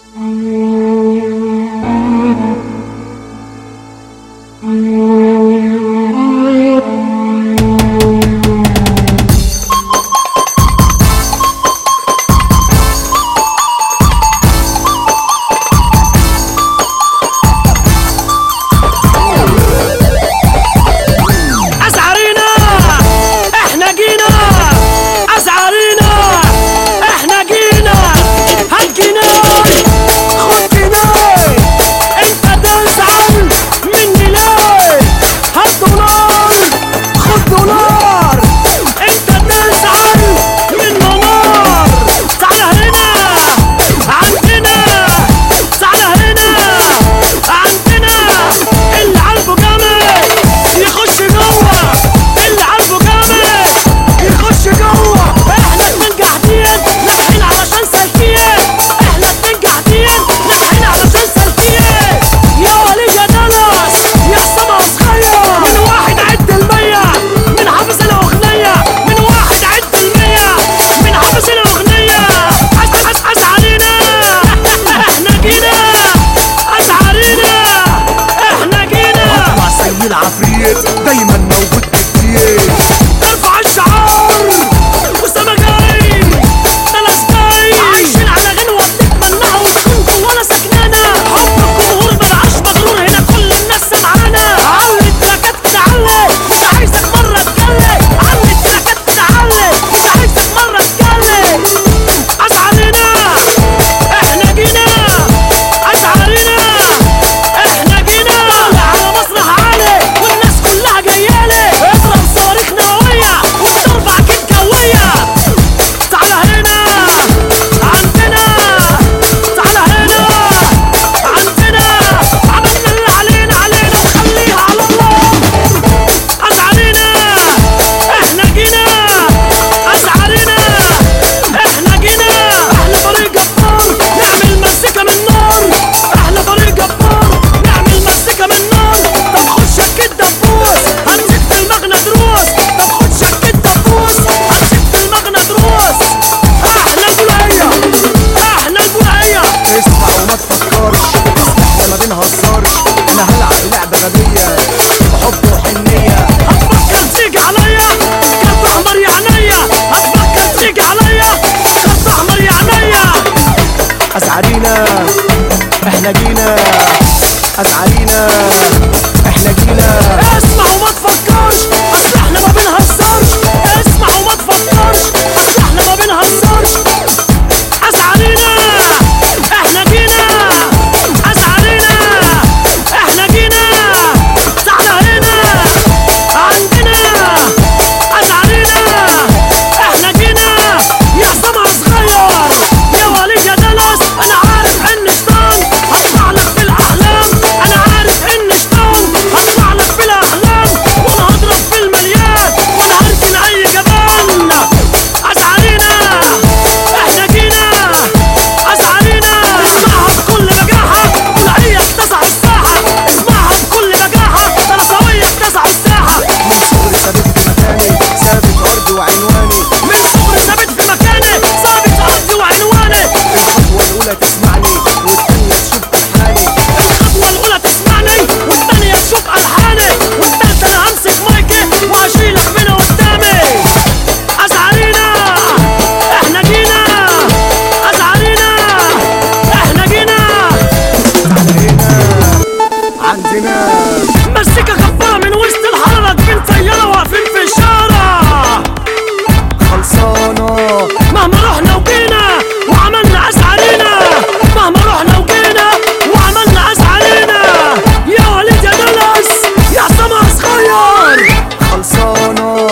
دايما موجود كتير. ارفع الشعار وسما جاي ناس جاي عايشين على غنوة بنتمناها وتكون جوانا سكنانة. حب الجمهور مبقاش مغرور، هنا كل الناس سمعانا. علي التراكات تعلي مش عايزك مرة تجلي. علي التراكات تعلي مش عايزك مرة تجلي. أشعارنا احنا جينا، أشعارنا احنا جينا على مسرح عالي والناس كلها جايالي. اضرب صواريخ نووية وضرب عكيد جوية. تعالى هنا عندنا، تعالى هنا عندنا. عملنا اللي علينا وخليها على الله. أشعارنا احنا جينا، أشعارنا احنا جينا. احنا فريق جبار نعمل مزيكا من نار. احنا فريق جبار نعمل مزيكا من نار. طب خد شكة دبوس هنزيد في المغنى دروس. طب خد شكة دبوس هنزيد في المغنى دروس. احنا البولعية، احنا البولعية. اسمع وما تفكرش، احنا ما بنهزرش. انا هلعب لعبة غبية بحب وحنية. هتفكر تيجي عليا كارت احمر يا عينيا. هتفكر تيجي عليا كارت احمر يا عينيا. أشعارنا احنا جينا، أشعارنا احنا جينا. اسمع وما تفكرش اصل احنا ما بنهزرش. اسمع وما تفكرش اصل احنا ما بنهزرش. أشعارنا احنا جينا، أشعارنا احنا جينا. تعالى هنا عندنا، أشعارنا احنا جينا. يا سمع صغير يا وليد يا دلس، انا عارف ان شطان هطلع لك في الاحلام. انا عارف ان شطان هطلع لك في الاحلام. وانا هضرب في المليان وانا هركن اي جبان. أشعارنا احنا جينا، أشعارنا اسمعها بكل بجاحة. بولعية اكتسحوا الساحة، اسمعها بكل بجاحة. درسوية اكتسحوا الساحة. من صغري ثابت في مكاني، ثابت أرضي وعنواني. من صغري ثابت في مكاني، ثابت أرضي وعنواني. الخطوة الأولى تسمعني والتانية تشوف ألحاني. الخطوة الأولى تسمعني والتانية تشوف ألحاني. والتالتة أنا همسك مايكي وهشيلك من قدامي. أشعارنا احنا جينا، أشعارنا احنا جينا. عندنا مزيكا خفافة من وسط الحارة، اتنين طيارة واقفين في الشارع. خلصانة مهما رحنا وجينا وعملنا أشعارنا. مهما رحنا وجينا وعملنا أشعارنا. يا وليد يا دلس يا سما صغير. خلصانة